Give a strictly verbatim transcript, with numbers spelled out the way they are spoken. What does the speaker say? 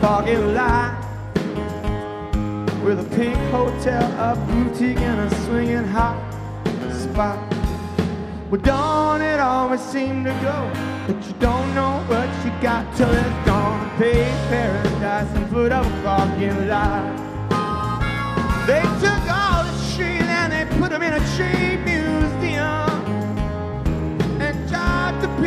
parking lot with a pink hotel, a boutique, and a swinging hot spot. Well, don't it always seem to go, but you don't know what you got till it's gone. Pay paradise and put up a parking lot.